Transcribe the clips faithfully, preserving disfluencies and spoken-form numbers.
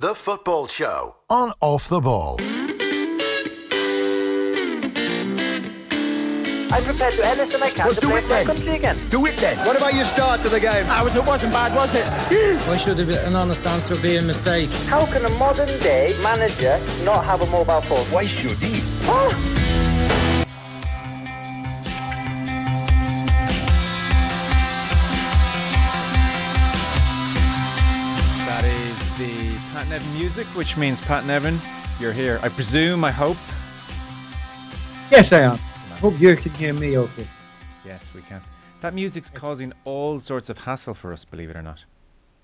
The Football Show on Off the Ball. I'm prepared to do anything I can well, to do play it for my then. country again. Do it then. What about your start to the game? Ah, it wasn't bad, was it? Why should have an honest answer be a mistake? How can a modern day manager not have a mobile phone? Why should he? Oh. That is the Pat Nevin music, which means, Pat Nevin, you're here. I presume, I hope. Yes, I am. Hope you can hear me okay. Yes, we can. That music's causing all sorts of hassle for us, believe it or not.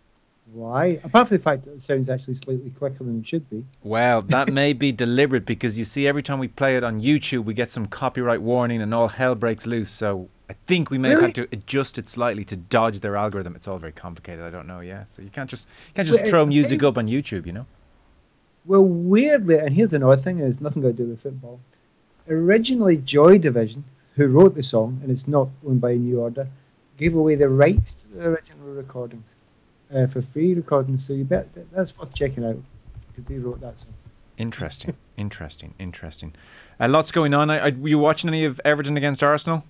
Why? Apart from the fact that it sounds actually slightly quicker than it should be. Well, that may be deliberate because you see every time we play it on YouTube, we get some copyright warning and all hell breaks loose. So I think we may Really? have had to adjust it slightly to dodge their algorithm. It's all very complicated. I don't know. Yeah, so you can't just you can't just Well, throw I music think- up on YouTube, you know. Well, weirdly, and here's another thing, it's nothing got to do with football. Originally, Joy Division, who wrote the song, and it's not owned by New Order, gave away the rights to the original recordings uh, for free recordings. So you bet that's worth checking out because they wrote that song. Interesting, interesting, interesting. Uh, lots going on. I, I, were you watching any of Everton against Arsenal?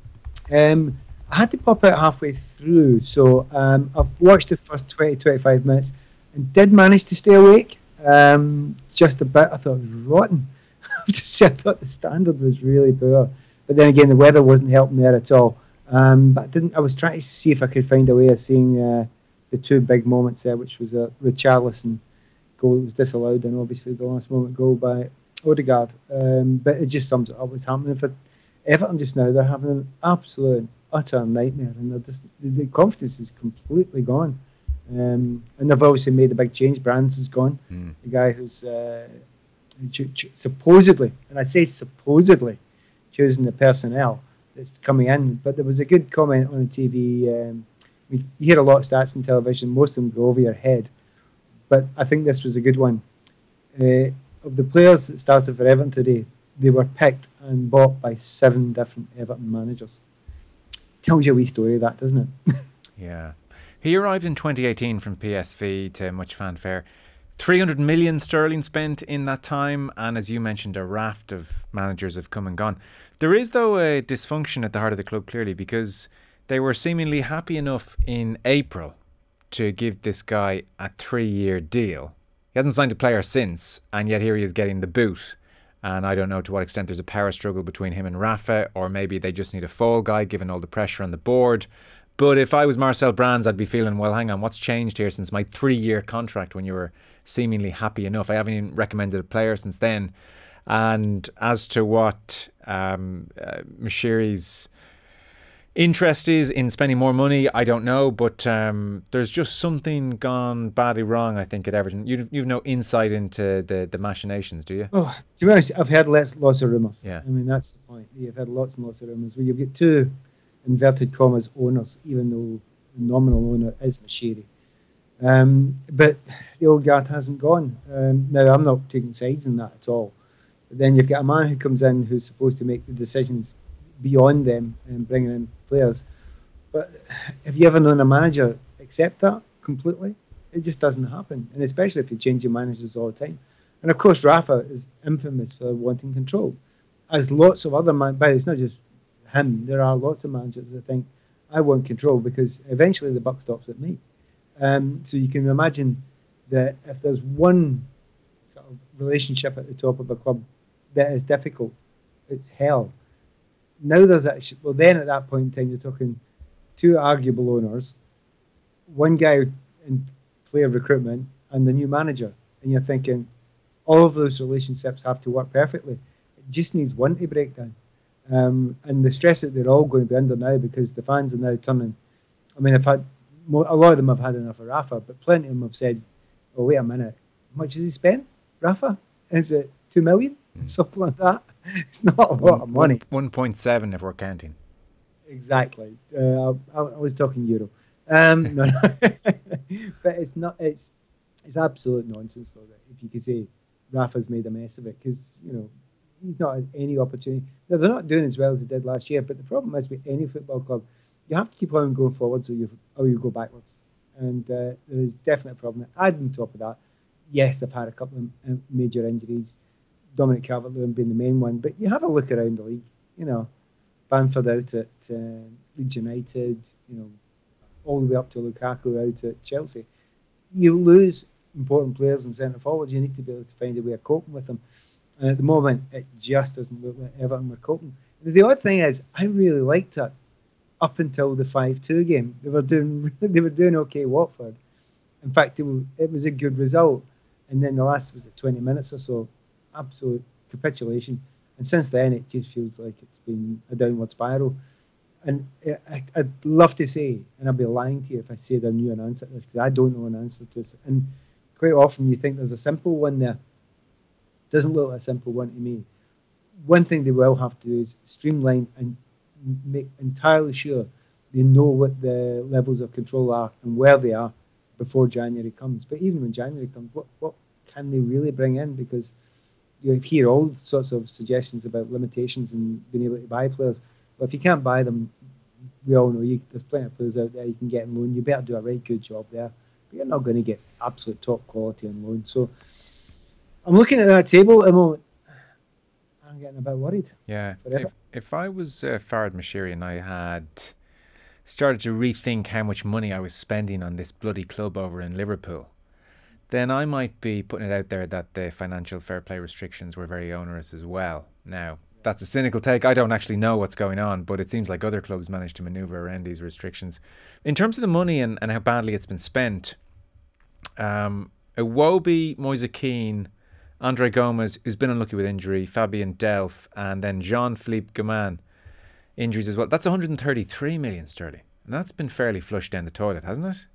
Um, I had to pop out halfway through, so um, I've watched the first twenty to twenty-five minutes and did manage to stay awake um, just a bit. I thought it was rotten. I have to say, I thought the standard was really poor. But then again, the weather wasn't helping there at all. Um, but I didn't. I was trying to see if I could find a way of seeing uh, the two big moments there, which was a Richarlison goal that was disallowed, and obviously the last moment goal by Odegaard. Um, but it just sums up what's happening for Everton just now. They're having an absolute utter nightmare, and they're just, the, the confidence is completely gone. Um, and they've obviously made a big change. Brands is gone. Mm. The guy who's uh, ch- ch- supposedly, and I say supposedly, choosing the personnel that's coming in. But there was a good comment on the T V. Um, we, you hear a lot of stats on television. Most of them go over your head. But I think this was a good one. Uh, of the players that started for Everton today, they were picked and bought by seven different Everton managers. Tells you a wee story, that, doesn't it? Yeah. He arrived in twenty eighteen from P S V to much fanfare. three hundred million sterling spent in that time, and as you mentioned, a raft of managers have come and gone. There is, though, a dysfunction at the heart of the club, clearly, because they were seemingly happy enough in April to give this guy a three-year deal. He hasn't signed a player since, and yet here he is getting the boot. And I don't know to what extent there's a power struggle between him and Rafa, or maybe they just need a fall guy given all the pressure on the board. But if I was Marcel Brands, I'd be feeling, well, hang on, what's changed here since my three-year contract when you were seemingly happy enough? I haven't even recommended a player since then. And as to what um, uh, Moshiri's interest is in spending more money, I don't know. But um, there's just something gone badly wrong, I think, at Everton. You've, you've no insight into the, the machinations, do you? Oh, to be honest, I've heard lots, lots of rumours. Yeah. I mean, that's the point. You've had lots and lots of rumours. Where you've got two inverted commas owners, even though the nominal owner is Moshiri. Um, but the old guard hasn't gone. Um, now, I'm not taking sides in that at all. But then you've got a man who comes in who's supposed to make the decisions beyond them and bringing in players. But have you ever known a manager accept that completely? It just doesn't happen. And especially if you change your managers all the time. And of course, Rafa is infamous for wanting control. As lots of other man, but it's not just him. There are lots of managers that think, I want control because eventually the buck stops at me. Um, so you can imagine that if there's one sort of relationship at the top of a club that is difficult, it's hell. Now there's actually, well then at that point in time you're talking two arguable owners, one guy in player recruitment and the new manager, and you're thinking all of those relationships have to work perfectly. It just needs one to break down. Um, and the stress that they're all going to be under now because the fans are now turning. I mean, I've had more, a lot of them have had enough of Rafa, but plenty of them have said, "Oh, wait a minute, how much has he spent, Rafa? Is it two million, something like that? It's not a lot One, of money." one point seven if we're counting. Exactly. Uh, I, I was talking euro. Um, no, no. But it's not. It's it's absolute nonsense, though. That if you could say Rafa's made a mess of it, because you know. He's not had any opportunity. Now, they're not doing as well as they did last year, but the problem is with any football club, you have to keep on going forwards or you or you go backwards. And uh, there is definitely a problem. Add on top of that, yes, they've had a couple of uh, major injuries, Dominic Calvert-Lewin being the main one, but you have a look around the league, you know, Bamford out at uh, Leeds United, you know, all the way up to Lukaku out at Chelsea. You lose important players in centre forwards, you need to be able to find a way of coping with them. And at the moment, it just doesn't look like Everton were coping. The odd thing is, I really liked it up until the five two game. They were doing they were doing okay, Watford. In fact, it was, it was a good result. And then the last, was it twenty minutes or so, absolute capitulation. And since then, it just feels like it's been a downward spiral. And I, I'd love to say, and I'd be lying to you if I said I knew an answer to this, because I don't know an answer to this. And quite often you think there's a simple one there. Doesn't look like a simple one to me. One thing they will have to do is streamline and make entirely sure they know what the levels of control are and where they are before January comes. But even when January comes, what, what can they really bring in? Because you hear all sorts of suggestions about limitations and being able to buy players. But if you can't buy them, we all know you, there's plenty of players out there you can get on loan. You better do a right good job there. But you're not going to get absolute top quality on loan. So I'm looking at that table at the moment. I'm getting a bit worried. Yeah. If, if I was uh, Farhad Moshiri and I had started to rethink how much money I was spending on this bloody club over in Liverpool, then I might be putting it out there that the financial fair play restrictions were very onerous as well. Now, that's a cynical take. I don't actually know what's going on, but it seems like other clubs managed to manoeuvre around these restrictions. In terms of the money and, and how badly it's been spent, um, Iwobi, Moise Kean, Andre Gomez, who's been unlucky with injury, Fabian Delph, and then Jean-Philippe Gaman, injuries as well. That's one hundred thirty-three million sterling. And that's been fairly flushed down the toilet, hasn't it?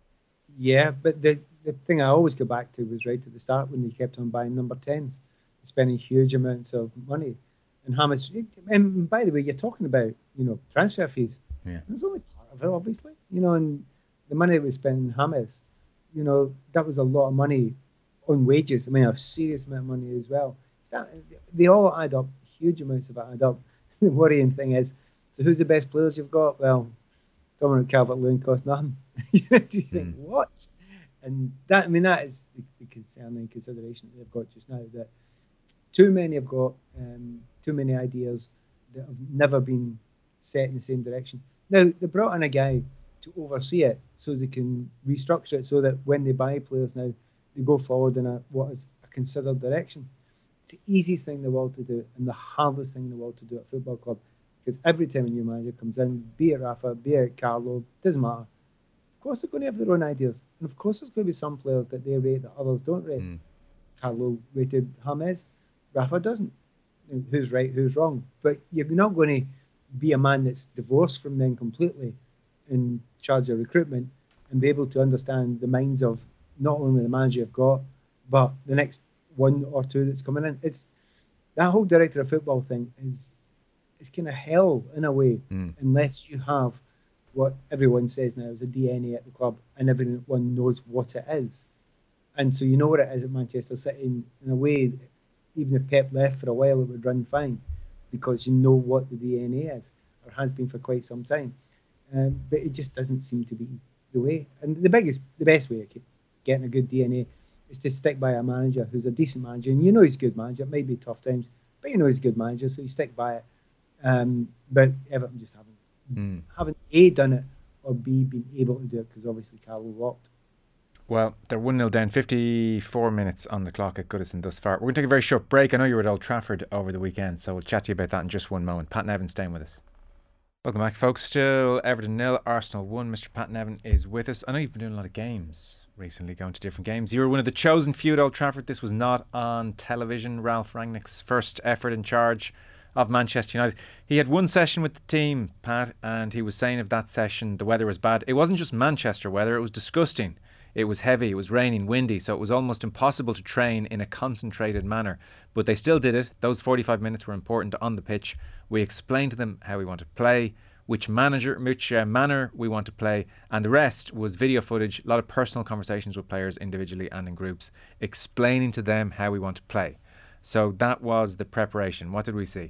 Yeah, but the, the thing I always go back to was right at the start when they kept on buying number tens, spending huge amounts of money. And James, and by the way, you're talking about, you know, transfer fees. Yeah. That's only part of it, obviously. You know, and the money that we spent in James, you know, that was a lot of money on wages. I mean, a serious amount of money as well. That, they all add up, huge amounts of it add up. The worrying thing is, so who's the best players you've got? Well, Dominic Calvert-Lewin costs nothing. You know, you think, mm. what? And that, I mean, that is the, the concerning consideration that they've got just now, that too many have got um, too many ideas that have never been set in the same direction. Now, they brought in a guy to oversee it so they can restructure it so that when they buy players now, they go forward in a, what is a considered direction. It's the easiest thing in the world to do and the hardest thing in the world to do at a football club, because every time a new manager comes in, be it Rafa, be it Carlo, doesn't matter. Of course they're going to have their own ideas. And of course there's going to be some players that they rate that others don't rate. Mm. Carlo rated James, Rafa doesn't. Who's right, who's wrong? But you're not going to be a man that's divorced from them completely in charge of recruitment and be able to understand the minds of not only the manager you've got, but the next one or two that's coming in. It's that whole director of football thing is it's kind of hell in a way, mm. unless you have what everyone says now is a D N A at the club and everyone knows what it is. And so you know what it is at Manchester City in, in a way, even if Pep left for a while, it would run fine because you know what the D N A is, or has been for quite some time. Um, but it just doesn't seem to be the way. And the biggest, the best way of getting a good D N A is to stick by a manager who's a decent manager, and you know he's a good manager. It may be tough times, but you know he's a good manager, so you stick by it. Um, but Everton just haven't mm. haven't A, done it, or B, been able to do it because obviously Carlo walked. Well, they're one nil down, fifty-four minutes on the clock at Goodison thus far. We're going to take a very short break. I know you were at Old Trafford over the weekend, so we'll chat to you about that in just one moment. Pat Nevin staying with us. Welcome back, folks. Still Everton nil, Arsenal one. Mister Pat Nevin is with us. I know you've been doing a lot of games recently, going to different games. You were one of the chosen few at Old Trafford. This was not on television. Ralph Rangnick's first effort in charge of Manchester United. He had one session with the team, Pat, and he was saying of that session the weather was bad. It wasn't just Manchester weather, it was disgusting. It was heavy, it was raining, windy, so it was almost impossible to train in a concentrated manner. But they still did it. Those forty-five minutes were important on the pitch. We explained to them how we want to play, which manager, which uh, manner we want to play, and the rest was video footage, a lot of personal conversations with players individually and in groups, explaining to them how we want to play. So that was the preparation. What did we see?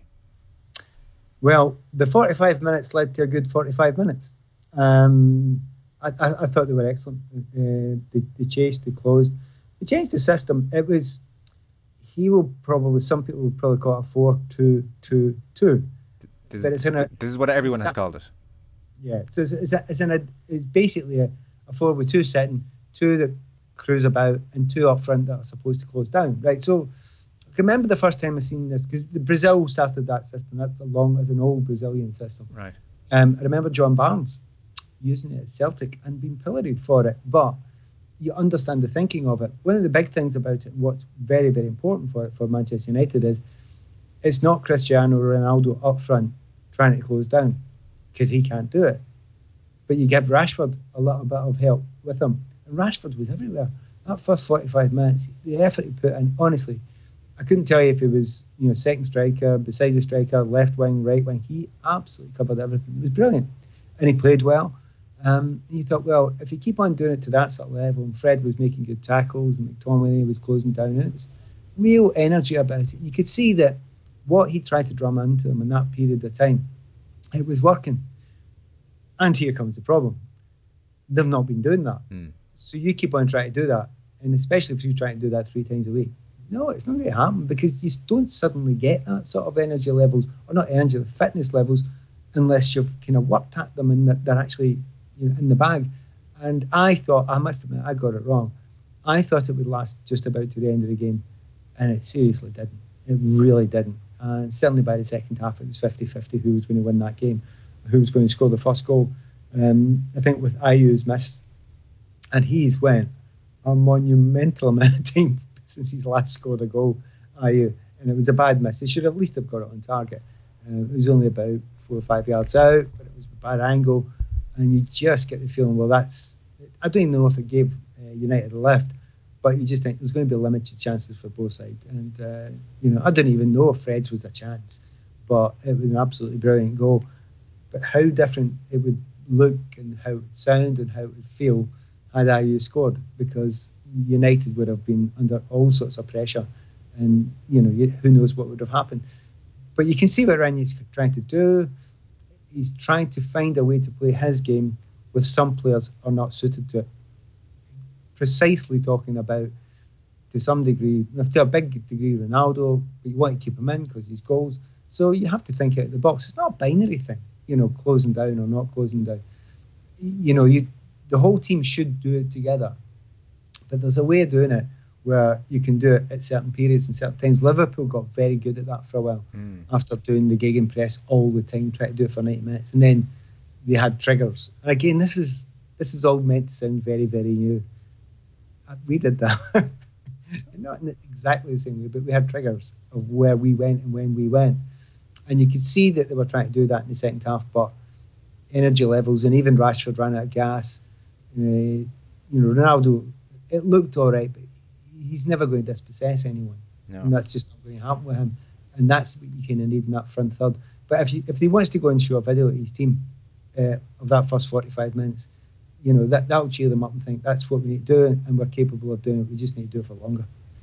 Well, the forty-five minutes led to a good forty-five minutes. Um, I, I, I thought they were excellent. Uh, they, they chased, they closed. He changed the system. It was, he will probably, some people will probably call it a four two two two. This, but it's in a, this is what everyone has called it. Yeah, so it's, it's, a, it's, in a, it's basically a, a four with two sitting, two that cruise about, and two up front that are supposed to close down, right? So I can remember the first time I seen this, because Brazil started that system. That's a long, as an old Brazilian system. Right. Um, I remember John Barnes using it at Celtic and being pilloried for it, but you understand the thinking of it. One of the big things about it, and what's very, very important for it for Manchester United, is it's not Cristiano Ronaldo up front trying to close down, because he can't do it. But you give Rashford a little bit of help with him. And Rashford was everywhere. That first forty-five minutes, the effort he put in, honestly, I couldn't tell you if he was, you know, second striker, beside the striker, left wing, right wing. He absolutely covered everything. It was brilliant. And he played well. Um, and you thought, well, if you keep on doing it to that sort of level, and Fred was making good tackles, and McTominay was closing down, and it was real energy about it. You could see that what he tried to drum into them in that period of time, it was working. And here comes the problem. They've not been doing that. Mm. So you keep on trying to do that, and especially if you try to do that three times a week. No, it's not going to happen, because you don't suddenly get that sort of energy levels, or not energy, the fitness levels, unless you've kind of worked at them and they're actually, you know, in the bag. And I thought, I must admit, I got it wrong. I thought it would last just about to the end of the game, and it seriously didn't. It really didn't. And certainly by the second half, it was fifty-fifty who was going to win that game, who was going to score the first goal. Um, I think with Ayew's miss, and he's went a monumental amount of time since he's last scored a goal, Ayew, and it was a bad miss. He should at least have got it on target. Uh, it was only about four or five yards out, but it was a bad angle, and you just get the feeling, well, that's, I don't even know if it gave uh, United a lift, but you just think there's going to be limited chances for both sides. And, uh, you know, I didn't even know if Fred's was a chance, but it was an absolutely brilliant goal. But how different it would look, and how it would sound, and how it would feel had Ayew scored, because United would have been under all sorts of pressure, and, you know, you, who knows what would have happened. But you can see what Rangnick's trying to do. He's trying to find a way to play his game with some players are not suited to it. Precisely talking about, to some degree, to a big degree, Ronaldo, but you want to keep him in because he's goals. So you have to think out of the box. It's not a binary thing, you know, closing down or not closing down. You know, you the whole team should do it together. But there's a way of doing it where you can do it at certain periods and certain times. Liverpool got very good at that for a while, mm. after doing the gegenpress all the time, trying to do it for ninety minutes. And then they had triggers. And again, this is this is all meant to sound very, very new. We did that. Not in exactly the same way, but we had triggers of where we went and when we went. And you could see that they were trying to do that in the second half, but energy levels, and even Rashford ran out of gas. Uh, you know, Ronaldo, it looked all right, but he's never going to dispossess anyone. No. And that's just not going to happen with him. And that's what you kind of need in that front third. But if you, if he wants to go and show a video of his team uh, of that first forty-five minutes, you know, that that'll cheer them up and think that's what we need to do, and we're capable of doing it. We just need to do it for longer.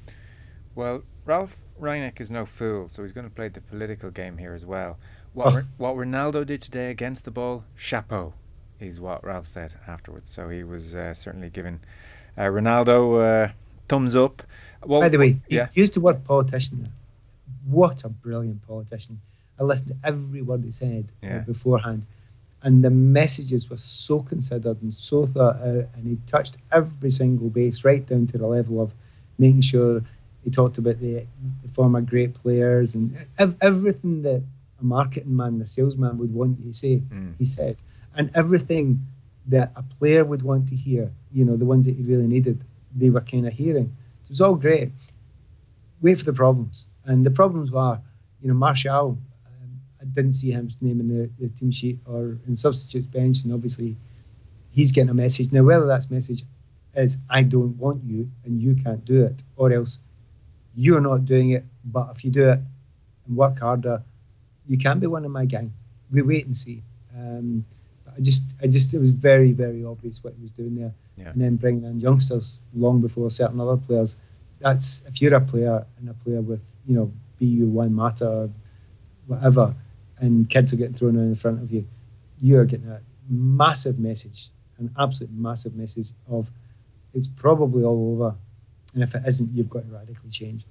Well, Ralph Rangnick is no fool, so he's going to play the political game here as well. What, oh. what Ronaldo did today against the ball, chapeau, is what Ralph said afterwards. So he was uh, certainly giving uh, Ronaldo uh, thumbs up. Well, By the way, yeah. he used the word politician there. What a brilliant politician. I listened to every word he said yeah. uh, beforehand. And the messages were so considered and so thought out, and he touched every single base, right down to the level of making sure he talked about the, the former great players and ev- everything that a marketing man, a salesman would want you to say, mm. he said. And everything that a player would want to hear, you know, the ones that he really needed, they were kind of hearing. So it was all great. Wait for the problems. And the problems were, you know, Martial, I didn't see him name in the, the team sheet or in substitutes bench, and obviously he's getting a message. Now, whether that message is, I don't want you and you can't do it, or else you're not doing it, but if you do it and work harder, you can be one of my gang. We wait and see. Um, I just, I just, it was very, very obvious what he was doing there. Yeah. And then bringing in youngsters long before certain other players. That's, if you're a player and a player with, you know, B U one Mata or whatever, and kids are getting thrown in front of you, you're getting a massive message, an absolute massive message of it's probably all over. And if it isn't, you've got to radically change.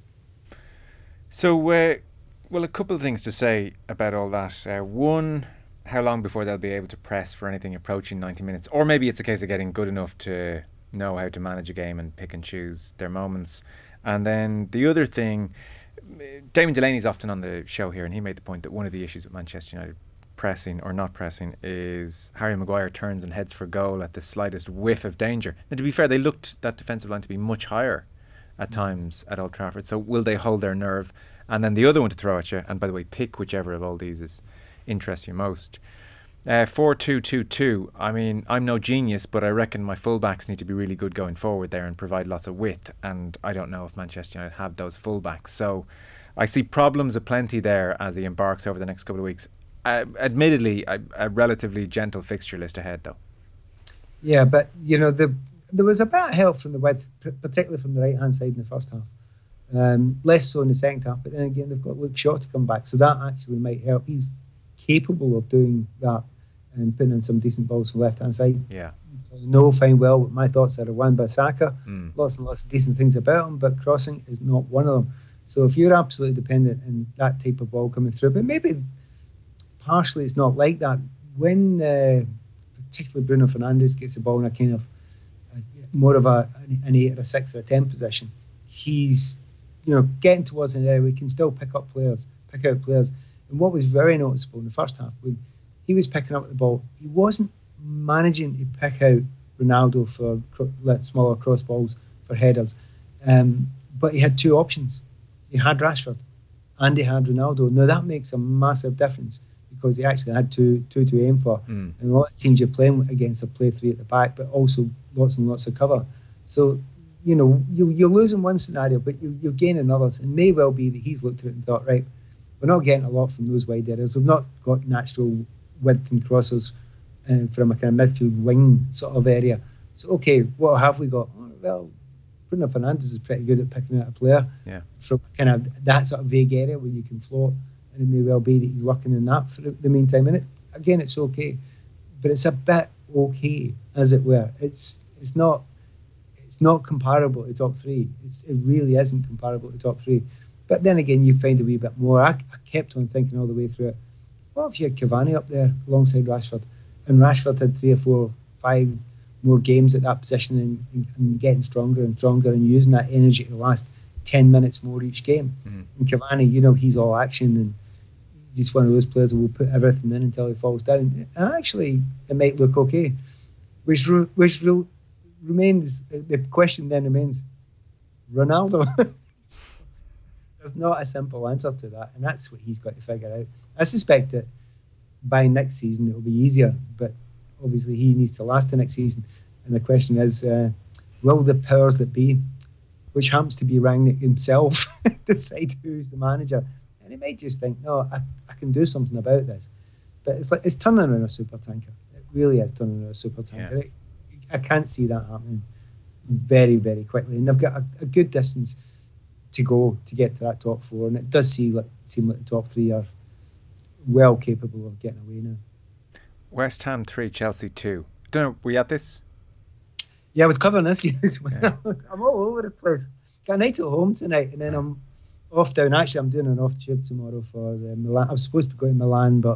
So, uh, well, a couple of things to say about all that. Uh, one, how long before they'll be able to press for anything approaching ninety minutes? Or maybe it's a case of getting good enough to know how to manage a game and pick and choose their moments. And then the other thing, Damon Delaney's often on the show here, and he made the point that one of the issues with Manchester United pressing or not pressing is Harry Maguire turns and heads for goal at the slightest whiff of danger. And to be fair, they looked that defensive line to be much higher at times at Old Trafford. So will they hold their nerve? And then the other one to throw at you, and by the way, pick whichever of all these is interests you most. Uh, four two two two. I mean, I'm no genius, but I reckon my fullbacks need to be really good going forward there and provide lots of width. And I don't know if Manchester United have those fullbacks. So I see problems aplenty there as he embarks over the next couple of weeks. Uh, admittedly, a, a relatively gentle fixture list ahead, though. Yeah, but you know the. There was a bit of help from the width, particularly from the right-hand side in the first half. Um, less so in the second half, but then again, they've got Luke Shaw to come back, so that actually might help. He's capable of doing that and putting in some decent balls on the left-hand side. Yeah. No, fine, well, but my thoughts are Wan-Bissaka. Mm. Lots and lots of decent things about him, but crossing is not one of them. So if you're absolutely dependent on that type of ball coming through, but maybe partially it's not like that. When uh, particularly Bruno Fernandes gets the ball in a kind of more of a an eight or a six or a ten position, he's you know getting towards an area where he can still pick up players, pick out players. And what was very noticeable in the first half, when he was picking up the ball, he wasn't managing to pick out Ronaldo for cr- smaller cross balls for headers, um, but he had two options. He had Rashford and he had Ronaldo. Now that makes a massive difference, because he actually had two two to aim for. Mm. And a lot of teams you're playing against are play three at the back, but also lots and lots of cover. So, you know, you, you're losing one scenario, but you, you're gaining others. And it may well be that he's looked at it and thought, right, we're not getting a lot from those wide areas. We've not got natural width and crosses uh, from a kind of midfield wing sort of area. So, okay, what have we got? Oh, well, Bruno Fernandes is pretty good at picking out a player yeah. from kind of that sort of vague area where you can float. And it may well be that he's working in that for the meantime. And it, again, it's okay, but it's a bit okay, as it were. It's it's not it's not comparable to top three. It's it really isn't comparable to top three. But then again, you find a wee bit more. I, I kept on thinking all the way through it. What if you had Cavani up there alongside Rashford, and Rashford had three or four, five more games at that position, and, and, and getting stronger and stronger and using that energy to last ten minutes more each game. Mm-hmm. And Cavani, you know, he's all action and he's one of those players who will put everything in until he falls down. And actually, it might look okay. Which re- which re- remains, the question then remains, Ronaldo. There's not a simple answer to that, and that's what he's got to figure out. I suspect that by next season it will be easier, but obviously he needs to last the next season. And the question is, uh, will the powers that be, which happens to be Rangnick himself, decide who's the manager? And he might just think, no, I, I can do something about this. But it's like it's turning around a super tanker. It really is turning around a super tanker. Yeah. I can't see that happening very, very quickly. And they've got a, a good distance to go to get to that top four. And it does seem like, seem like the top three are well capable of getting away now. West Ham three, Chelsea two. Don't know, were you at this? Yeah, I was covering this game as well. Yeah. I'm all over the place. Got a night at home tonight, and then I'm off down. Actually, I'm doing an off tube tomorrow for the Milan. I was supposed to be going to Milan, but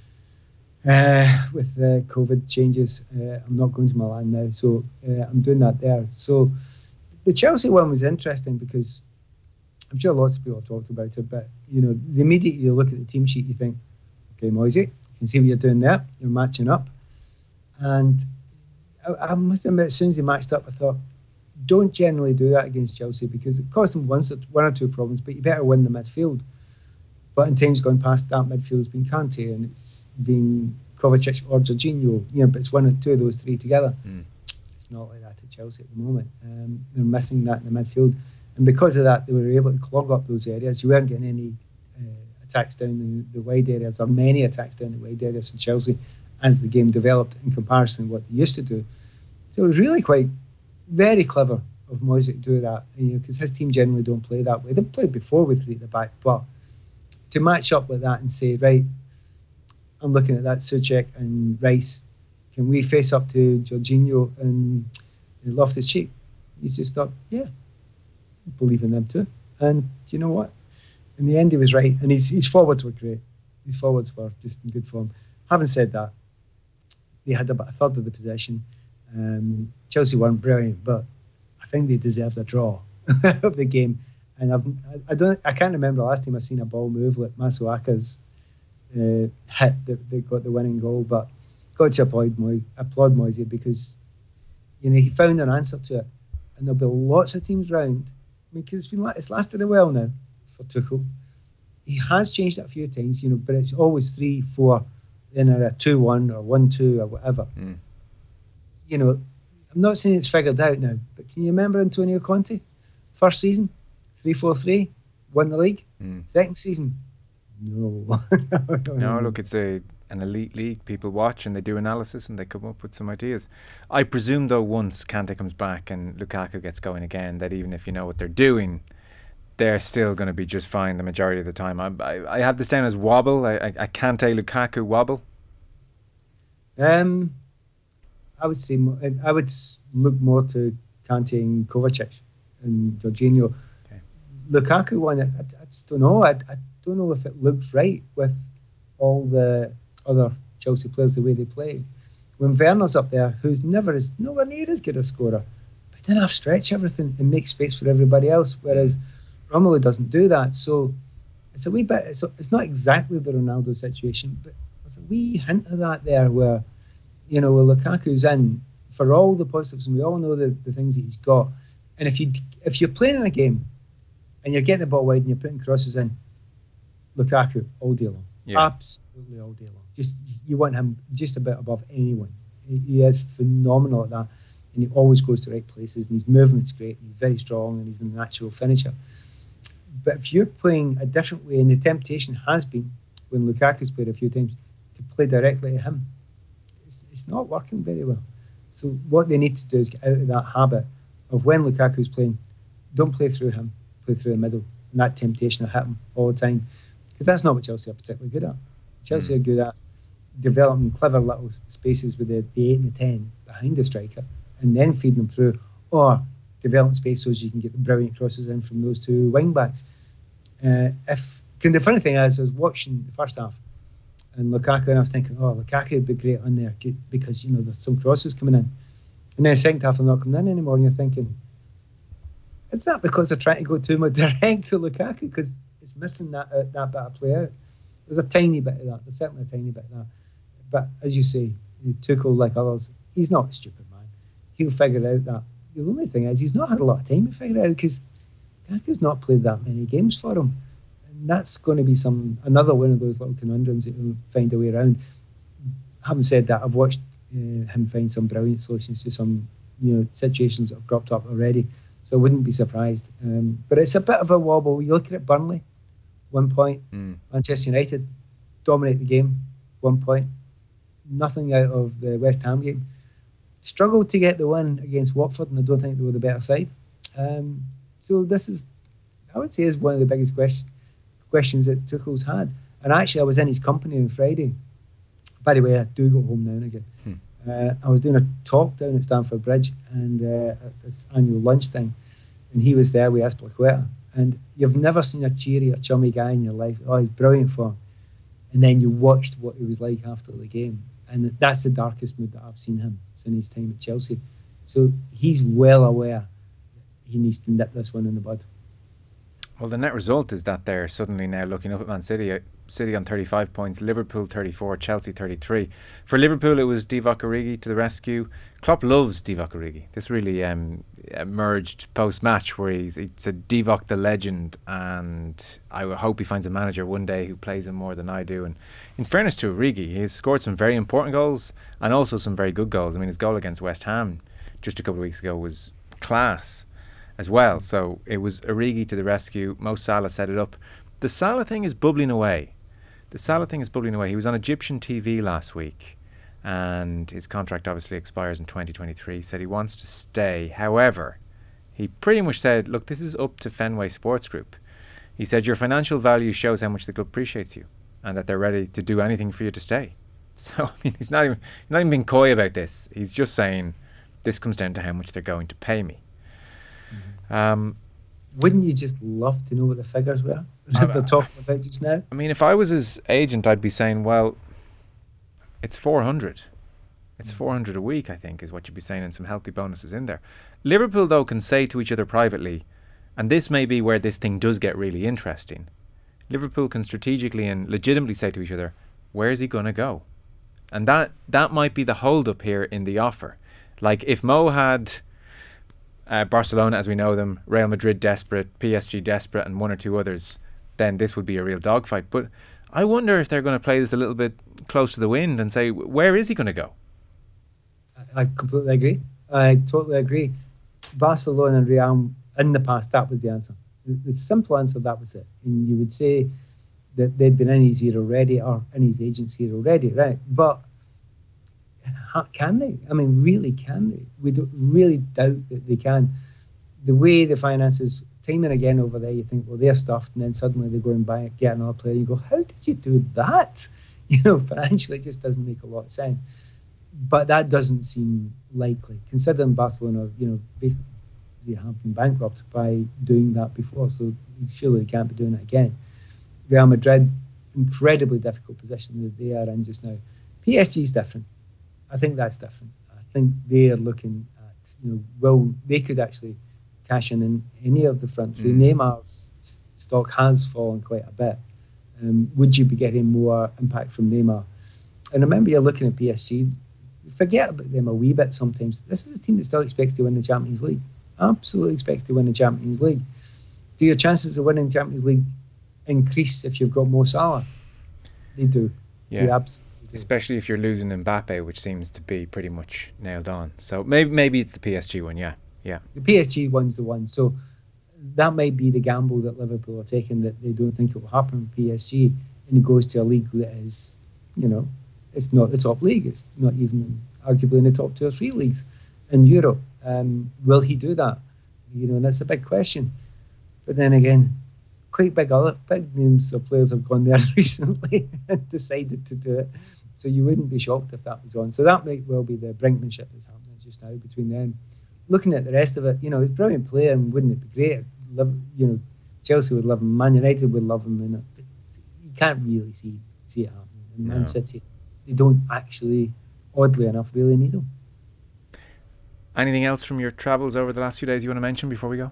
uh, with the COVID changes, uh, I'm not going to Milan now. So uh, I'm doing that there. So the Chelsea one was interesting because I'm sure lots of people have talked about it, but you know, the immediate you look at the team sheet, you think, okay, Moisey, you can see what you're doing there. You're matching up, and I, I must admit, as soon as they matched up, I thought, don't generally do that against Chelsea because it caused them one, one or two problems, but you better win the midfield. But in times gone past, that midfield's been Kante and it's been Kovacic or Jorginho, you know, but it's one or two of those three together. Mm. It's not like that at Chelsea at the moment. Um, they're missing that in the midfield. And because of that, they were able to clog up those areas. You weren't getting any uh, attacks down the, the wide areas, or many attacks down the wide areas in Chelsea as the game developed in comparison to what they used to do. So it was really quite very clever of Moyes to do that, you know, because his team generally don't play that way. They've played before with three at the back, but to match up like that and say, right, I'm looking at that Souček and Rice, can we face up to Jorginho and Loftus-Cheek? He's just thought, yeah, believe in them too. And do you know what? In the end, he was right. And his, his forwards were great. His forwards were just in good form. Having said that, they had about a third of the possession. Um, Chelsea weren't brilliant, but I think they deserved a draw of the game. And I've, I, I don't, I can't remember the last time I've seen a ball move like Masuaka's uh, hit that, that got the winning goal. But got to applaud Moyes, applaud Moyes because you know he found an answer to it, and there'll be lots of teams round. I mean, because it's been it's lasted a while now for Tuchel. He has changed it a few times, you know, but it's always three, four, then a two-one or one-two or whatever. Mm. You know, I'm not saying it's figured out now, but can you remember Antonio Conte? First season, three four three, won the league. Mm. Second season, no. no, no, look, it's a an elite league. People watch and they do analysis and they come up with some ideas. I presume, though, once Kante comes back and Lukaku gets going again, that even if you know what they're doing, they're still going to be just fine the majority of the time. I I, I have this down as wobble. I, I, I Kante Lukaku wobble. Um, I would say I would look more to Kante and Kovacic and Jorginho. Okay. Lukaku one, I, I just don't know. I, I don't know if it looks right with all the other Chelsea players the way they play. When Werner's up there, who's never is nowhere near as good a scorer, but he didn't have stretch everything and make space for everybody else. Whereas Romelu doesn't do that. So it's a wee bit. It's, it's not exactly the Ronaldo situation, but there's a wee hint of that there where, you know, well, Lukaku's in for all the positives, and we all know the, the things that he's got. And if you if you're playing in a game and you're getting the ball wide and you're putting crosses in, Lukaku all day long, yeah. Absolutely all day long. Just you want him just a bit above anyone. He, he is phenomenal at that, and he always goes to the right places. And his movement's great. And he's very strong, and he's a natural finisher. But if you're playing a different way, and the temptation has been when Lukaku's played a few times to play directly at him, it's, it's not working very well. So what they need to do is get out of that habit of when Lukaku's playing, don't play through him, play through the middle, and that temptation will hit him all the time. Because that's not what Chelsea are particularly good at. Chelsea mm. are good at developing clever little spaces with the, the eight and the ten behind the striker, and then feeding them through, or developing space so as you can get the brilliant crosses in from those two wing backs. Uh, if and the funny thing is, I was watching the first half, and Lukaku, and I was thinking, oh, Lukaku would be great on there because, you know, there's some crosses coming in. And then the second half, they're not coming in anymore, and you're thinking, is that because they're trying to go too much direct to Lukaku? Because it's missing that uh, that bit of play out. There's a tiny bit of that. There's certainly a tiny bit of that. But as you say, Tuchel, like others, he's not a stupid man. He'll figure out that. The only thing is, he's not had a lot of time to figure it out because Lukaku's not played that many games for him. And that's going to be some another one of those little conundrums that he'll find a way around. Having said that, I've watched uh, him find some brilliant solutions to some, you know, situations that have cropped up already. So I wouldn't be surprised. Um, but it's a bit of a wobble. You look at it, Burnley, one point. Mm. Manchester United dominate the game, one point. Nothing out of the West Ham game. Struggled to get the win against Watford, and I don't think they were the better side. Um, so this is, I would say, is one of the biggest question, questions that Tuchel's had. And actually, I was in his company on Friday. By the way, I do go home now and again. Hmm. Uh, I was doing a talk down at Stamford Bridge and uh, at this annual lunch thing, and he was there with Azpilicueta. And you've never seen a cheery or chummy guy in your life. Oh, he's brilliant for him. And then you watched what he was like after the game. And that's the darkest mood that I've seen him since his time at Chelsea. So he's well aware that he needs to nip this one in the bud. Well, the net result is that they're suddenly now looking up at Man City. City on thirty-five points, Liverpool thirty-four, Chelsea thirty-three. For Liverpool, it was Divock Origi to the rescue. Klopp loves Divock Origi. This really um, emerged post-match where he's, he said Divock the legend, and I hope he finds a manager one day who plays him more than I do. And in fairness to Origi, he's scored some very important goals and also some very good goals. I mean, his goal against West Ham just a couple of weeks ago was class as well. So it was Origi to the rescue. Mo Salah set it up. The Salah thing is bubbling away. The Salah thing is bubbling away. He was on Egyptian T V last week, and his contract obviously expires in twenty twenty-three. He said he wants to stay. However, he pretty much said, look, this is up to Fenway Sports Group. He said, your financial value shows how much the club appreciates you and that they're ready to do anything for you to stay. So, I mean, he's not even, he's not even being coy about this. He's just saying, this comes down to how much they're going to pay me. Mm-hmm. Um, wouldn't you just love to know what the figures were that they're talking about just now? I mean, if I was his agent, I'd be saying, well, it's four hundred. It's four hundred a week, I think, is what you'd be saying, and some healthy bonuses in there. Liverpool, though, can say to each other privately, and this may be where this thing does get really interesting. Liverpool can strategically and legitimately say to each other, where's he going to go? And that, that might be the hold-up here in the offer. Like, if Mo had uh, Barcelona, as we know them, Real Madrid desperate, P S G desperate, and one or two others, then this would be a real dogfight. But I wonder if they're going to play this a little bit close to the wind and say, where is he going to go? I completely agree. I totally agree. Barcelona and Real, in the past, that was the answer. The, the simple answer, that was it. And you would say that they'd been in his ear already, or in his agent's ear already, right? But how, can they? I mean, really, can they? We don't really doubt that they can. The way the finances, time and again over there, you think, well, they're stuffed, and then suddenly they go and buy, get another player, and you go, how did you do that? You know, financially, it just doesn't make a lot of sense. But that doesn't seem likely, considering Barcelona, you know, basically they have been bankrupt by doing that before, so surely they can't be doing it again. Real Madrid, incredibly difficult position that they are in just now. P S G is different. I think that's different. I think they are looking at, you know, well, they could actually cash in in any of the front three. Mm. Neymar's stock has fallen quite a bit. Um, would you be getting more impact from Neymar? And remember, you're looking at P S G. Forget about them a wee bit sometimes. This is a team that still expects to win the Champions League. Absolutely expects to win the Champions League. Do your chances of winning Champions League increase if you've got Mo Salah? They do. Yeah. They absolutely do. Especially if you're losing Mbappe, which seems to be pretty much nailed on. So maybe maybe it's the P S G one, yeah. Yeah. The P S G one's the one. So that might be the gamble that Liverpool are taking, that they don't think it will happen with P S G, and he goes to a league that is, you know, it's not the top league. It's not even arguably in the top two or three leagues in Europe. Um, will he do that? You know, and that's a big question. But then again, quite big other big names of players have gone there recently and decided to do it. So you wouldn't be shocked if that was on. So that might well be the brinkmanship that's happening just now between them. Looking at the rest of it, you know, he's a brilliant player, and wouldn't it be great? Love, you know, Chelsea would love him, Man United would love him, and but you can't really see see it happening. And Man no. City, they don't actually, oddly enough, really need him. Anything else from your travels over the last few days you want to mention before we go?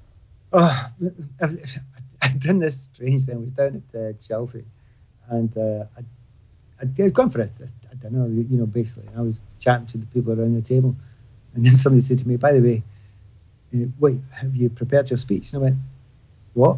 Oh, I've, I've done this strange thing. I was down at uh, Chelsea, and uh, I'd, I'd gone for a, a dinner, you know, basically. And I was chatting to the people around the table, and then somebody said to me, by the way, uh, wait, have you prepared your speech? And I went, what?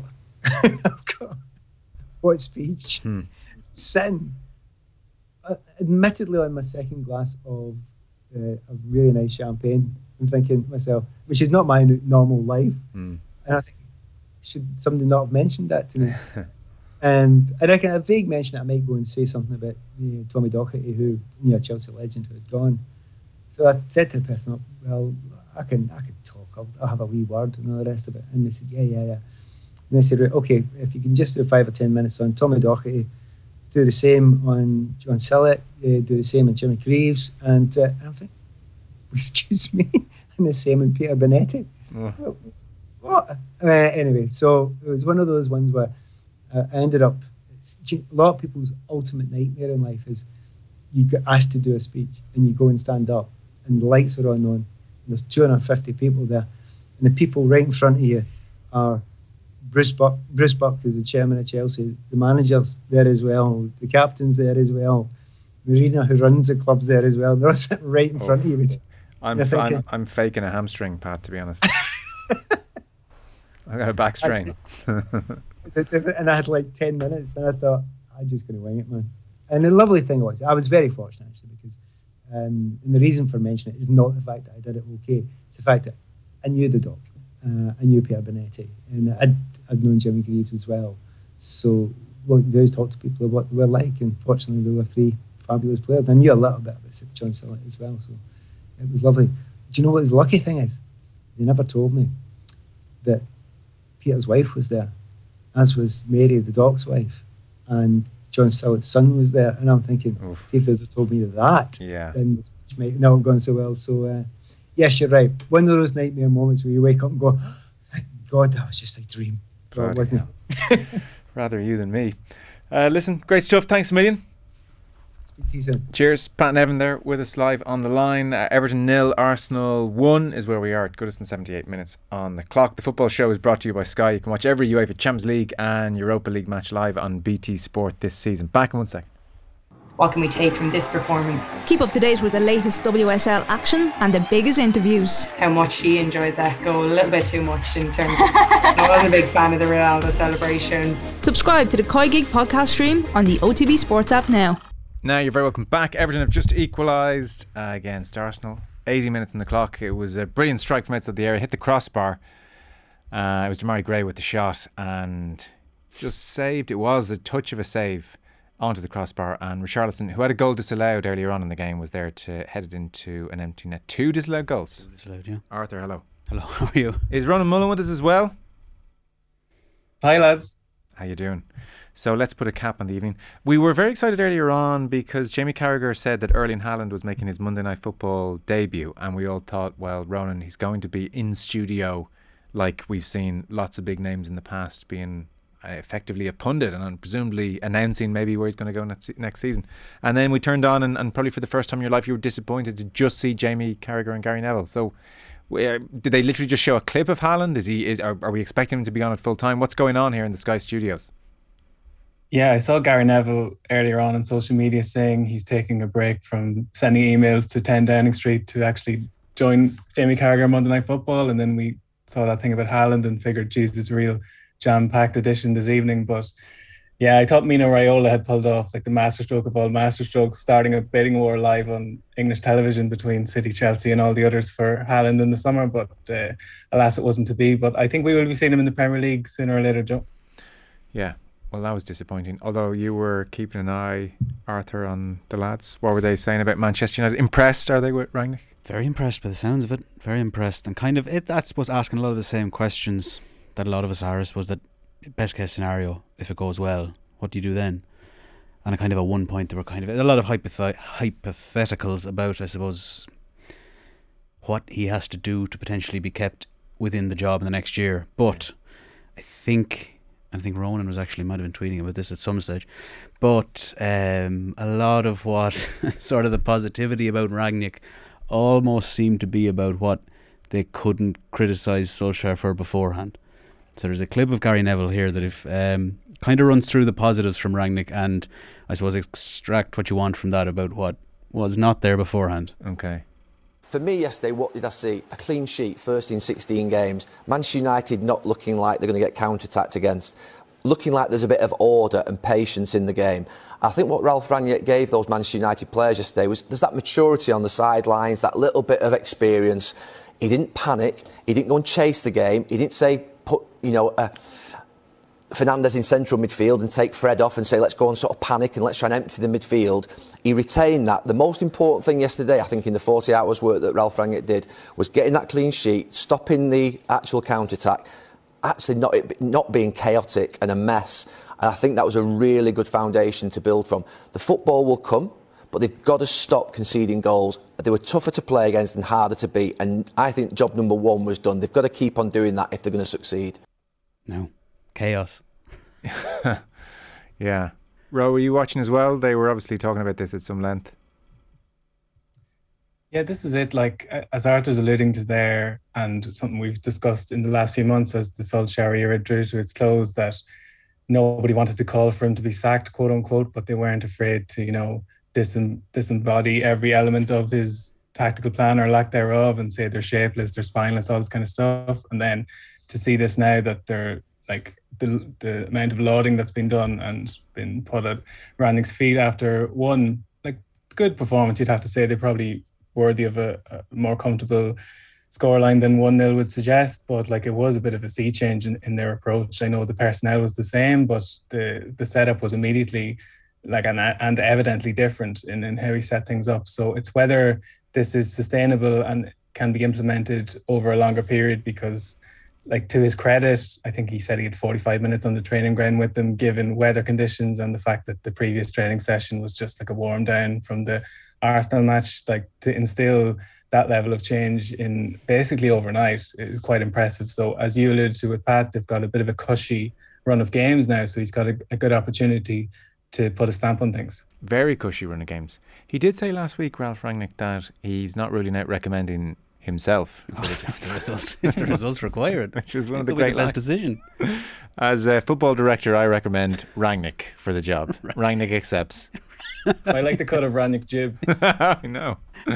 What speech? Hmm. Sitting, uh, admittedly on my second glass of uh, of really nice champagne, and thinking to myself, which is not my normal life. Hmm. And I think, should somebody not have mentioned that to me? And I reckon a vague mention that I might go and say something about, you know, Tommy Docherty, who, you know, Chelsea legend who had gone. So I said to the person, well, I can I can talk, I'll, I'll have a wee word and all the rest of it. And they said, yeah, yeah, yeah. And I said, right, okay, if you can just do five or ten minutes on Tommy Docherty, do the same on John Sillett, uh, do the same on Jimmy Greaves, and, uh, and I'm thinking, excuse me, and the same on Peter Bonetti. Oh. Well, what? Uh, anyway, so it was one of those ones where uh, I ended up, it's, a lot of people's ultimate nightmare in life is you get asked to do a speech and you go and stand up and the lights are on, on and there's two hundred fifty people there, and the people right in front of you are Bruce Buck, Bruce Buck, who's the chairman of Chelsea, the manager's there as well, the captain's there as well, Marina, who runs the club's there as well. They're all sitting right in oh. front of you. I'm, f- thinking, I'm I'm faking a hamstring, Pat, to be honest. I got a back strain. And I had like ten minutes, and I thought, I'm just going to wing it, man. And the lovely thing was, I was very fortunate, actually, because, um, and the reason for mentioning it is not the fact that I did it okay, it's the fact that I knew the doc, uh, I knew Pierre Bonetti, and I'd, I'd known Jimmy Greaves as well. So what you do is talk to people about what they were like, and fortunately there were three fabulous players. I knew a little bit about John Sillett as well, so it was lovely. Do you know what his lucky thing is? They never told me that Peter's wife was there, as was Mary, the doc's wife, and John Sillett's son was there. And I'm thinking, Oof. see if they'd have told me that, yeah. then the speech might not have gone so well. So, uh, yes, you're right. One of those nightmare moments where you wake up and go, thank God, that was just a dream. Well, Bloody wasn't hell. Rather you than me. Uh, listen, great stuff. Thanks a million. it? Speak to you soon. Cheers. Pat and Evan there with us live on the line. Uh, Everton nil, Arsenal one is where we are at Goodison. seventy-eight minutes on the clock. The football show is brought to you by Sky. You can watch every UEFA Champions League and Europa League match live on B T Sport this season. Back in one second. What can we take from this performance? Keep up to date with the latest W S L action and the biggest interviews. How much she enjoyed that goal, a little bit too much in terms of... I wasn't a big fan of the Ronaldo celebration. Subscribe to the Koi Gig podcast stream on the O T B Sports app now. Now you're very welcome back. Everton have just equalised uh, against Arsenal. eighty minutes on the clock. It was a brilliant strike from outside the area. Hit the crossbar. Uh, it was Damari Gray with the shot and just saved. It was a touch of a save onto the crossbar, and Richarlison, who had a goal disallowed earlier on in the game, was there to head it into an empty net. Two disallowed goals. Two disallowed, yeah. Arthur, hello. Hello, how are you? Is Ronan Mullen with us as well? Hi lads. How you doing? So let's put a cap on the evening. We were very excited earlier on because Jamie Carragher said that Erling Haaland was making his Monday Night Football debut, and we all thought, well, Ronan, he's going to be in studio like we've seen lots of big names in the past being Uh, effectively a pundit and presumably announcing maybe where he's going to go next, next season. And then we turned on and, and probably for the first time in your life you were disappointed to just see Jamie Carragher and Gary Neville. So uh, did they literally just show a clip of Haaland? Is he? Is are, are we expecting him to be on it full time? What's going on here in the Sky Studios? Yeah, I saw Gary Neville earlier on on social media saying he's taking a break from sending emails to ten Downing Street to actually join Jamie Carragher on Monday Night Football. And then we saw that thing about Haaland and figured, geez, it's a real jam-packed edition this evening. But yeah, I thought Mino Raiola had pulled off like the masterstroke of all masterstrokes, starting a bidding war live on English television between City, Chelsea and all the others for Haaland in the summer. But uh, alas, it wasn't to be. But I think we will be seeing him in the Premier League sooner or later, Joe. Yeah, well, that was disappointing. Although you were keeping an eye, Arthur, on the lads. What were they saying about Manchester United? Impressed, are they, with Rangnick? Very impressed by the sounds of it. Very impressed. And kind of, it, I suppose, asking a lot of the same questions that a lot of us are. I suppose that best case scenario, if it goes well, what do you do then? And a kind of a one point, there were kind of a lot of hypoth- hypotheticals about, I suppose, what he has to do to potentially be kept within the job in the next year. But I think, I think Ronan was actually, might have been tweeting about this at some stage, but um, a lot of what sort of the positivity about Rangnick almost seemed to be about what they couldn't criticise Solskjaer for beforehand. So there's a clip of Gary Neville here that if um, kind of runs through the positives from Rangnick and I suppose extract what you want from that about what was not there beforehand. Okay. For me yesterday, what did I see? A clean sheet, first in sixteen games. Manchester United not looking like they're going to get counter-attacked against. Looking like there's a bit of order and patience in the game. I think what Ralph Rangnick gave those Manchester United players yesterday was there's that maturity on the sidelines, that little bit of experience. He didn't panic. He didn't go and chase the game. He didn't say, put, you know, uh, Fernandes in central midfield and take Fred off and say, let's go and sort of panic and let's try and empty the midfield. He retained that. The most important thing yesterday, I think, in the forty hours work that Ralph Rangnick did was getting that clean sheet, stopping the actual counter-attack, actually not, not being chaotic and a mess. And I think that was a really good foundation to build from. The football will come, but they've got to stop conceding goals. They were tougher to play against and harder to beat. And I think job number one was done. They've got to keep on doing that if they're going to succeed. No. Chaos. Yeah. Ro, were you watching as well? They were obviously talking about this at some length. Yeah, this is it. Like, as Arthur's alluding to there, and something we've discussed in the last few months as the Solskjaer era drew to its close, that nobody wanted to call for him to be sacked, quote unquote, but they weren't afraid to, you know, disem- disembody every element of his tactical plan or lack thereof and say they're shapeless, they're spineless, all this kind of stuff. And then to see this now that they're like the the amount of lauding that's been done and been put at Rangnick's feet after one like good performance, you'd have to say they're probably worthy of a, a more comfortable scoreline than one nil would suggest, but like it was a bit of a sea change in, in their approach. I know the personnel was the same, but the the setup was immediately like an, and evidently different in, in how he set things up. So it's whether this is sustainable and can be implemented over a longer period, because like to his credit, I think he said he had forty-five minutes on the training ground with them, given weather conditions and the fact that the previous training session was just like a warm down from the Arsenal match, like to instill that level of change in basically overnight is quite impressive. So as you alluded to with Pat, they've got a bit of a cushy run of games now, so he's got a, a good opportunity to put a stamp on things. Very cushy run of games. He did say last week, Ralph Rangnick, that he's not ruling out recommending himself oh, if the results if the results require it, which is one of the It'll great be the best decision. As a football director, I recommend Rangnick for the job. Rangnick accepts. I like the cut of Rangnick jib. I know.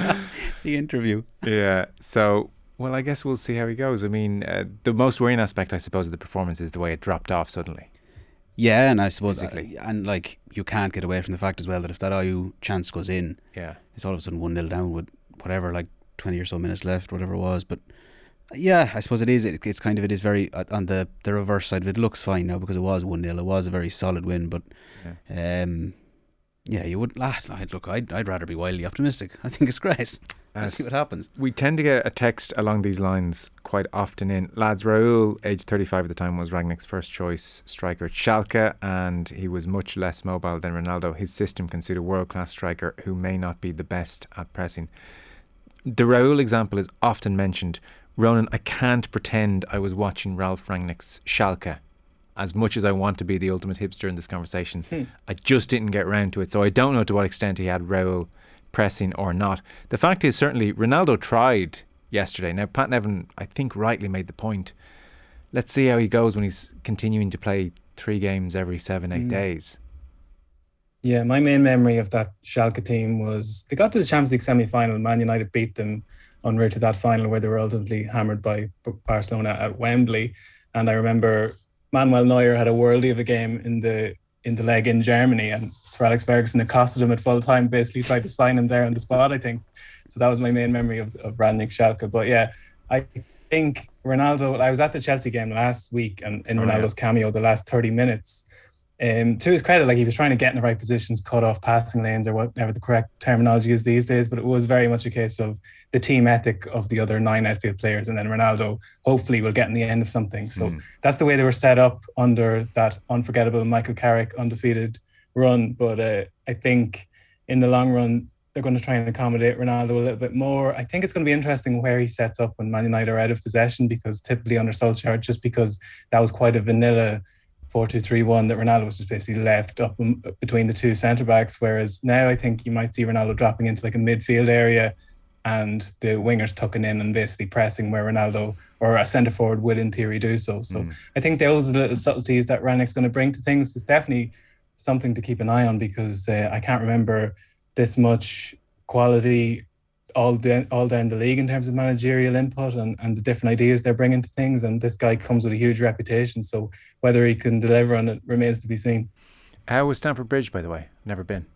The interview. Yeah. So, well, I guess we'll see how he goes. I mean, uh, the most worrying aspect, I suppose, of the performance is the way it dropped off suddenly. Yeah, and I suppose, uh, and like, you can't get away from the fact as well that if that I U chance goes in, yeah, it's all of a sudden one nil down with whatever, like twenty or so minutes left, whatever it was. But yeah, I suppose it is. It, it's kind of, it is very, uh, on the, the reverse side of it, looks fine now because it was one nil. It was a very solid win, but yeah, um, yeah you would, ah, look, I'd, I'd rather be wildly optimistic. I think it's great. Let's see what happens. We tend to get a text along these lines quite often in. Lads, Raúl, age thirty-five at the time, was Rangnick's first choice striker at Schalke, and he was much less mobile than Ronaldo. His system can suit a world-class striker who may not be the best at pressing. The Raúl example is often mentioned. Ronan, I can't pretend I was watching Ralph Rangnick's Schalke. As much as I want to be the ultimate hipster in this conversation, hmm. I just didn't get round to it. So I don't know to what extent he had Raúl pressing or not. The fact is, certainly, Ronaldo tried yesterday. Now, Pat Nevin, I think, rightly made the point. Let's see how he goes when he's continuing to play three games every seven, eight mm. days. Yeah, my main memory of that Schalke team was they got to the Champions League semi-final. Man United beat them en route to that final where they were ultimately hammered by Barcelona at Wembley. And I remember Manuel Neuer had a worldie of a game in the in the leg in Germany, and Sir Alex Ferguson accosted him at full time, basically tried to sign him there on the spot, I think. So that was my main memory of, of Rangnick Schalke. But yeah, I think Ronaldo, I was at the Chelsea game last week, and in oh, Ronaldo's yeah. cameo, the last thirty minutes, um, to his credit, like he was trying to get in the right positions, cut off passing lanes or whatever the correct terminology is these days, but it was very much a case of the team ethic of the other nine outfield players, and then Ronaldo hopefully will get in the end of something. So mm. that's the way they were set up under that unforgettable Michael Carrick undefeated run. But uh, I think in the long run, they're going to try and accommodate Ronaldo a little bit more. I think it's going to be interesting where he sets up when Man United are out of possession, because typically under Solskjaer, just because that was quite a vanilla four two three one, that Ronaldo was just basically left up between the two centre-backs, whereas now I think you might see Ronaldo dropping into like a midfield area and the wingers tucking in and basically pressing where Ronaldo or a centre forward would in theory do so. So mm. I think those little subtleties that Rangnick's going to bring to things is definitely something to keep an eye on, because uh, I can't remember this much quality all, down, all down the league in terms of managerial input and, and the different ideas they're bringing to things. And this guy comes with a huge reputation. So whether he can deliver on it remains to be seen. How was Stamford Bridge, by the way? Never been.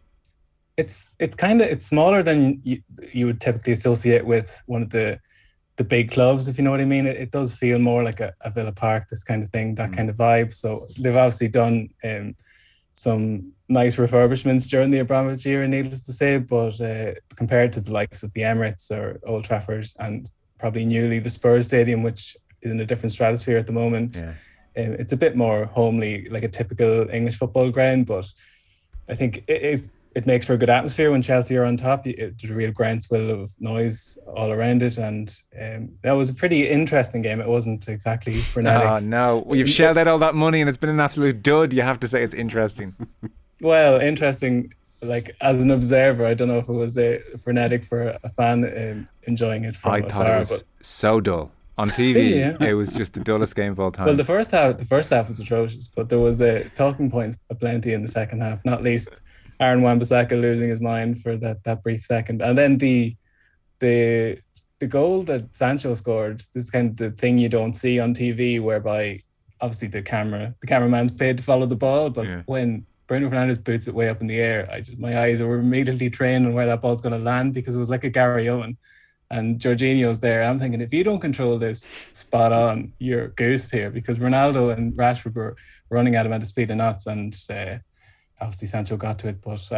It's it's kind of it's smaller than you, you would typically associate with one of the the big clubs, if you know what I mean. It, it does feel more like a, a Villa Park, this kind of thing, that mm. kind of vibe. So they've obviously done um, some nice refurbishments during the Abramovich era, needless to say, but uh, compared to the likes of the Emirates or Old Trafford and probably newly the Spurs Stadium, which is in a different stratosphere at the moment, yeah. um, it's a bit more homely, like a typical English football ground. But I think it, it It makes for a good atmosphere when Chelsea are on top. It, there's a real groundswell of noise all around it, and um, that was a pretty interesting game. It wasn't exactly frenetic. Oh no, well, you've shelled out all that money and it's been an absolute dud. You have to say it's interesting. Well, interesting, like as an observer, I don't know if it was uh, frenetic for a fan um, enjoying it from I afar. thought it was but so dull. On T V, yeah. It was just the dullest game of all time. Well, the first half, the first half was atrocious, but there was uh, talking points aplenty in the second half, not least Aaron Wan-Bissaka losing his mind for that, that brief second. And then the the the goal that Sancho scored, this is kind of the thing you don't see on T V, whereby obviously the camera, the cameraman's paid to follow the ball, but yeah. when Bruno Fernandes boots it way up in the air, I just my eyes were immediately trained on where that ball's going to land, because it was like a Gary Owen. And Jorginho's there. I'm thinking, if you don't control this spot on, you're goosed here, because Ronaldo and Rashford were running at him at the speed of knots, and uh, obviously Sancho got to it, but uh,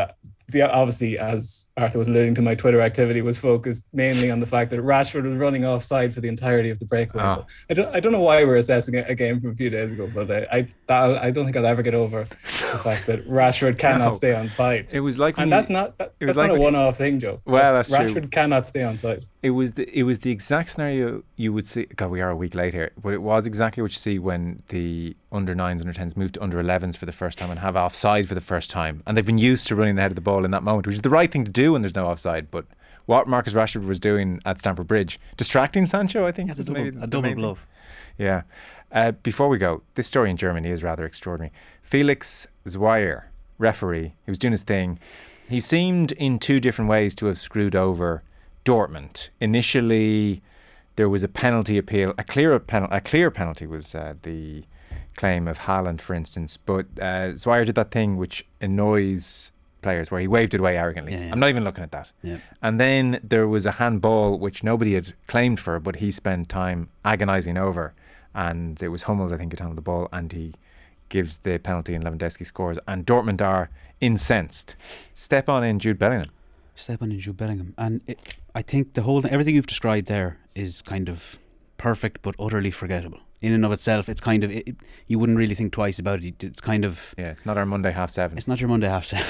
the, obviously, as Arthur was alluding to, my Twitter activity was focused mainly on the fact that Rashford was running offside for the entirety of the breakaway. Oh. I don't, I don't know why we're assessing a game from a few days ago, but I, I, that, I don't think I'll ever get over the fact that Rashford cannot No. stay on side. It was like, and when that's you- not that, it was that's like not a when you- one-off thing, Joe. Well, that's true. Rashford cannot stay on side. It was the it was the exact scenario you would see. God, we are a week late here, but it was exactly what you see when the under nines, under tens move to under elevens for the first time and have offside for the first time, and they've been used to running ahead of the ball in that moment, which is the right thing to do when there's no offside. But what Marcus Rashford was doing at Stamford Bridge, distracting Sancho, I think, That's a was double, maybe a the double main thing. bluff. Yeah. Uh, before we go, this story in Germany is rather extraordinary. Felix Zweier, referee, he was doing his thing. He seemed in two different ways to have screwed over Dortmund. Initially, there was a penalty appeal. A clear, penal- a clear penalty was uh, the claim of Haaland, for instance. But uh, Zweier did that thing which annoys players, where he waved it away arrogantly. Yeah, yeah. I'm not even looking at that. Yeah. And then there was a handball which nobody had claimed for, but he spent time agonising over. And it was Hummels, I think, who handled the ball, and he gives the penalty and Lewandowski scores. And Dortmund are incensed. Step on in Jude Bellingham. Step on in Jude Bellingham. And it, I think the whole thing, everything you've described there is kind of perfect but utterly forgettable. In and of itself, it's kind of, it, it, you wouldn't really think twice about it. It's kind of... Yeah, it's not our Monday half seven. It's not your Monday half seven.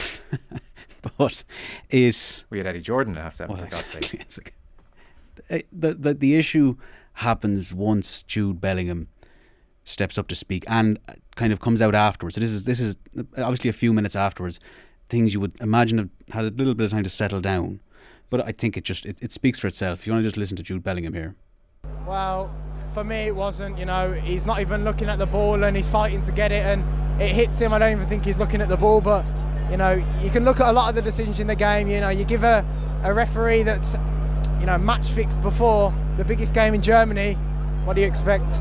But it... We had Eddie Jordan at half seven, Well, for God's exactly. sake. It's like, uh, the, the, the issue happens once Jude Bellingham steps up to speak and kind of comes out afterwards. So this is this is obviously a few minutes afterwards. Things you would imagine have had a little bit of time to settle down. But I think it just it, it speaks for itself. If you want to just listen to Jude Bellingham here. Well, for me it wasn't, you know, he's not even looking at the ball and he's fighting to get it and it hits him. I don't even think he's looking at the ball, but, you know, you can look at a lot of the decisions in the game. You know, you give a, a referee that's, you know, match fixed before the biggest game in Germany, what do you expect?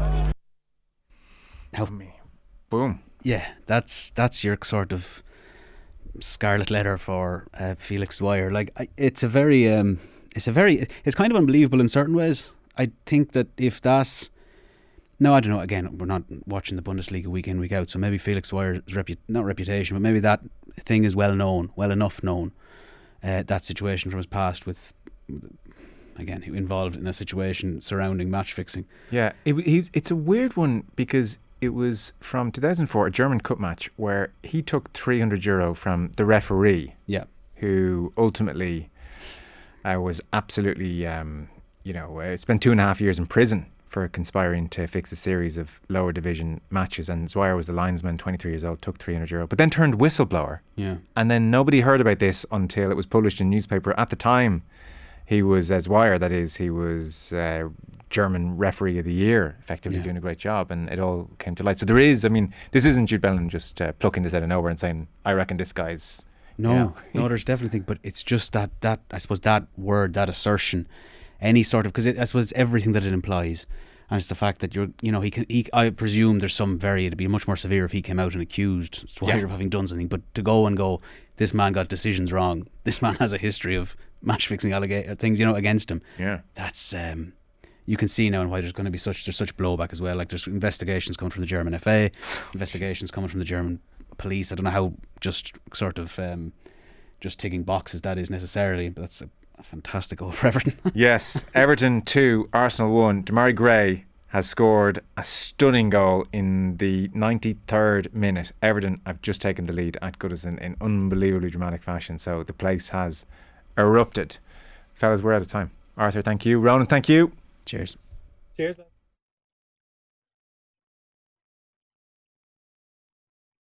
How, Boom. Yeah, that's that's your sort of scarlet letter for uh, Felix Zweier. Like, I, it's a very, um, it's a very, it's kind of unbelievable in certain ways. I think that if that, no, I don't know. Again, we're not watching the Bundesliga week in, week out, so maybe Felix Zweier's repu- not reputation, but maybe that thing is well known, well enough known. Uh, that situation from his past with, again, involved in a situation surrounding match fixing. Yeah, it, he's, it's a weird one because it was from two thousand four, a German Cup match, where he took three hundred euro from the referee. Yeah. Who ultimately uh, was absolutely, um, you know, uh, spent two and a half years in prison for conspiring to fix a series of lower division matches. And Zweier was the linesman, twenty-three years old, took three hundred euro, but then turned whistleblower. Yeah. And then nobody heard about this until it was published in a newspaper. At the time, he was, as Zweier, that is, he was uh, German referee of the year, effectively Yeah. doing a great job, and it all came to light. So there is, I mean, this isn't Jude Bellingham just uh, plucking this out of nowhere and saying, I reckon this guy's... No, you know. no, there's definitely thing, but it's just that, that I suppose that word, that assertion, any sort of, because I suppose it's everything that it implies. And it's the fact that you're, you know, he can, he, I presume there's some very, it'd be much more severe if he came out and accused Zweier Yeah. of having done something. But to go and go, this man got decisions wrong, this man has a history of match fixing allegation things, you know, against him. Yeah. That's, um, you can see now and why there's going to be such, there's such blowback as well. Like there's investigations coming from the German F A, investigations coming from the German police. I don't know how just sort of, um, just ticking boxes that is necessarily, but that's a, a fantastic goal for Everton. Yes, Everton two, Arsenal one. Demarai Gray has scored a stunning goal in the ninety-third minute. Everton have just taken the lead at Goodison in unbelievably dramatic fashion, so the place has erupted. Fellas, we're out of time. Arthur, thank you. Ronan, thank you. Cheers. Cheers.